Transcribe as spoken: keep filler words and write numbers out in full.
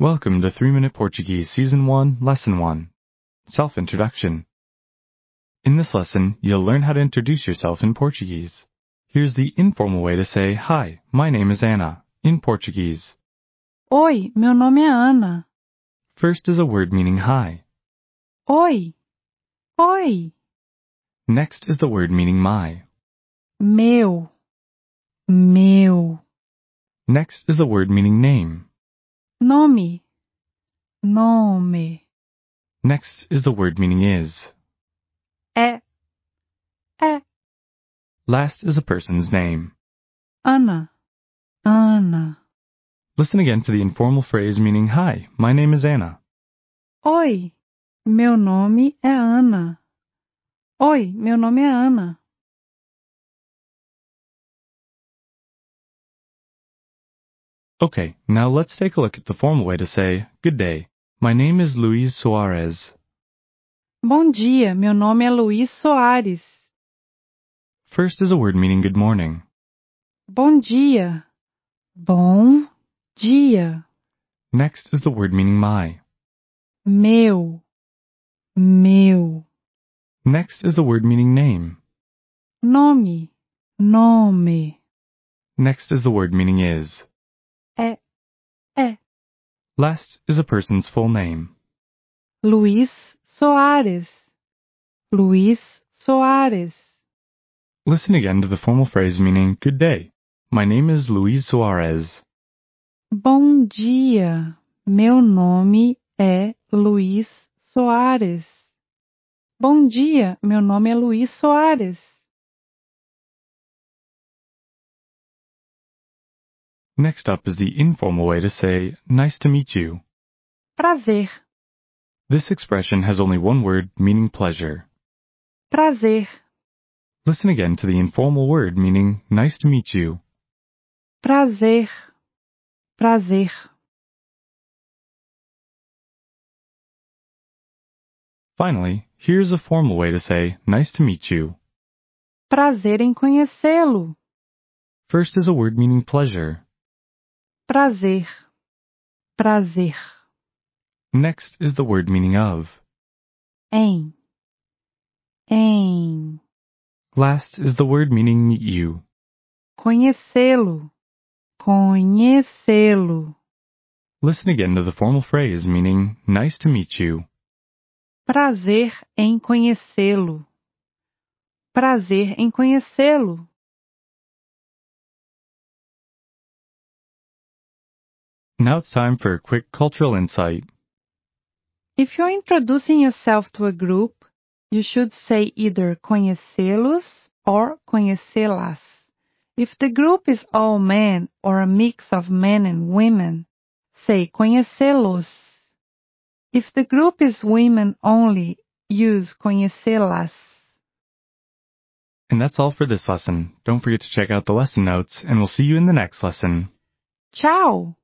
Welcome to three minute Portuguese Season one, Lesson one. Self-Introduction. In this lesson, you'll learn how to introduce yourself in Portuguese. Here's the informal way to say, "Hi, my name is Anna," in Portuguese. Oi, meu nome é Ana. First is a word meaning hi. Oi. Oi. Next is the word meaning my. Meu. Meu. Next is the word meaning name. Nome. Nome. Next is the word meaning is. É. É. Last is a person's name. Ana. Ana. Listen again to the informal phrase meaning, "Hi, my name is Anna." Oi. Meu nome é Ana. Oi, meu nome é Ana. Okay, now let's take a look at the formal way to say, "Good day, my name is Luis Soares." Bom dia, meu nome é Luís Soares. First is a word meaning good morning. Bom dia. Bom dia. Next is the word meaning my. Meu. Meu. Next is the word meaning name. Nome. Nome. Next is the word meaning is. É. É. Last is a person's full name. Luís Soares. Luís Soares. Listen again to the formal phrase meaning, "Good day, my name is Luis Soares." Bom dia. Meu nome é Luís Soares. Bom dia. Meu nome é Luís Soares. Next up is the informal way to say, "Nice to meet you." Prazer. This expression has only one word meaning pleasure. Prazer. Listen again to the informal word meaning, "Nice to meet you." Prazer. Prazer. Finally, here's a formal way to say, "Nice to meet you." Prazer em conhecê-lo. First is a word meaning pleasure. Prazer. Prazer. Next is the word meaning of. Em. Em. Last is the word meaning meet you. Conhecê-lo. Conhecê-lo. Listen again to the formal phrase meaning, "Nice to meet you." Prazer em conhecê-lo. Prazer em conhecê-lo. Now it's time for a quick cultural insight. If you're introducing yourself to a group, you should say either conhecê-los or conhecê-las. If the group is all men or a mix of men and women, say conhecê-los. If the group is women only, use conhecê-las. And that's all for this lesson. Don't forget to check out the lesson notes, and we'll see you in the next lesson. Tchau!